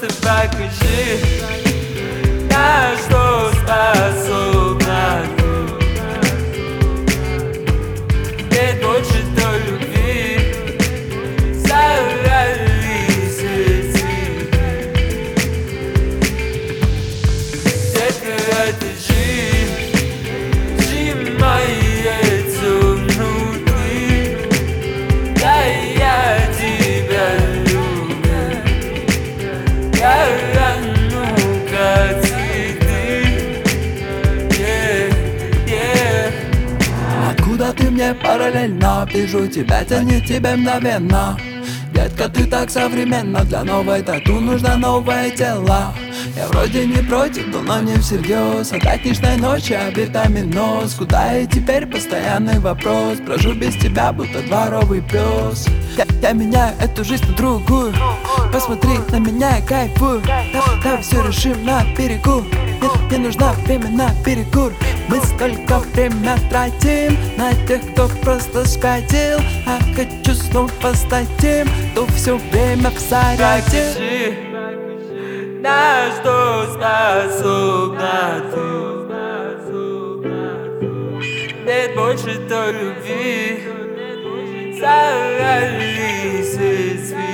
просто покажи, на что способна ты. Нет больше той любви, сорвались эти. Детка, это жизнь сжимается внутри. Да, я тебя люблю, я ну-ка цветы. Откуда ты мне параллельно? Вижу тебя, тянет тебя мгновенно. Детка, ты так современна. Для новой тату нужно новое тело. Я вроде не против, но не всерьез. От нежной ночи, витаминоз. Куда я теперь? Постоянный вопрос. Брожу без тебя, будто дворовый пес. Я меняю эту жизнь на другую. Посмотри на меня, я кайфую. Давай все решим на берегу. Мне нужно время на перекур. Мы столько время тратим на тех, кто просто спятил. А хочу снова стать тем, кто все время в заряде. Покажи, на что способна ты. Нет больше той любви, сорвались цветы.